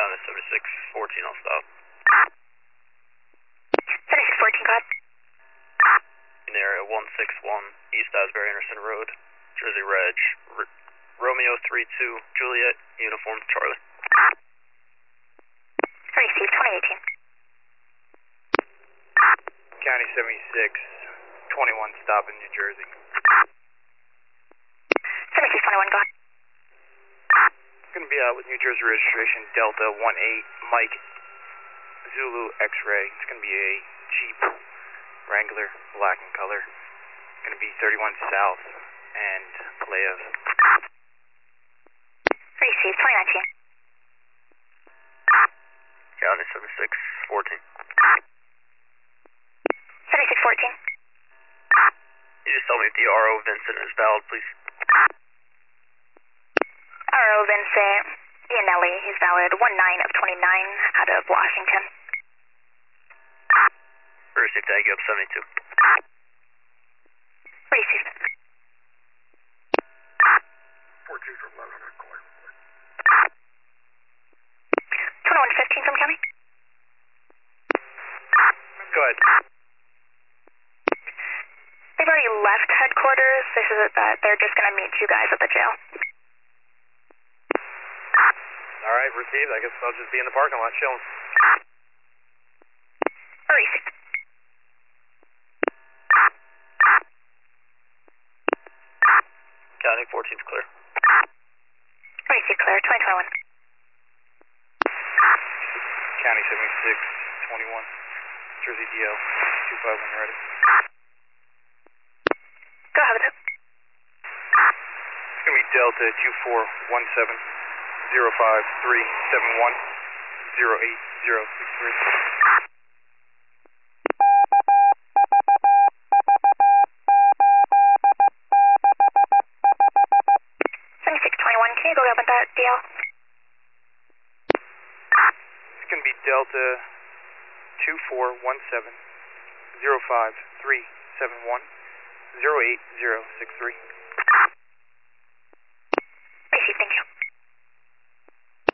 County 7614, I'll stop. 7614, go ahead. In area 161, East Asbury Anderson Road, Jersey Reg, Romeo 32, Juliet, uniform Charlie. Received, 2018. County 7621, stop in New Jersey. 7621, go ahead. It's going to be with New Jersey registration Delta 18 Mike Zulu X-ray. It's going to be a Jeep Wrangler, black in color. It's going to be 31 South and Palaos. Received, 2019. County 7614. 7614. You just tell me if the RO Vincent is valid, please. RO Vincent Iannelli, he's valid 19 of 29 out of Washington. Received, tag you up 72. Received. 14 from 1100 corner. 2115 from County. Go ahead. They've already left headquarters. They said that they're just going to meet you guys at the jail. All right, received. I guess I'll just be in the parking lot chilling. Received. County 14's clear. Received, clear, 2021. County 7621, Jersey DL 25 when you're ready. Go ahead with it. It's going to be Delta 241705371 08063. 7621, can you go up with that DL? It's going to be Delta 241705371 08063.